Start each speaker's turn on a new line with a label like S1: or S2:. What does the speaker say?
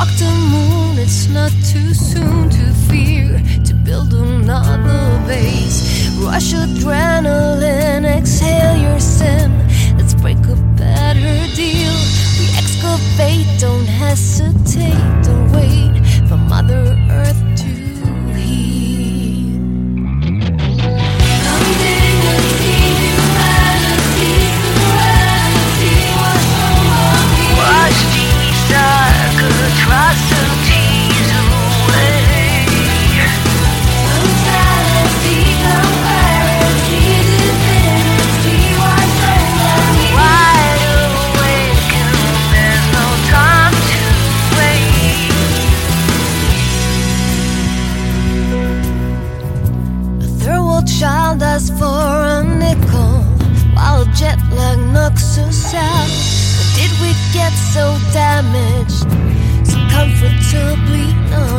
S1: walk the moon, it's not too soon to fear, to build another base. Rush adrenaline, exhale your sin. Let's break a better deal. We excavate, don't hesitate, don't wait for Mother Earth to heal. Something to see humanity, serenity was over me. Watch these dark atrocities away. Brutality, comparison, divinity was over me. Wide awake and there's no time to wait. A third-world child asks for a nickel, while a jet lag knocks us out. But did we get so damaged, so comfortably numb?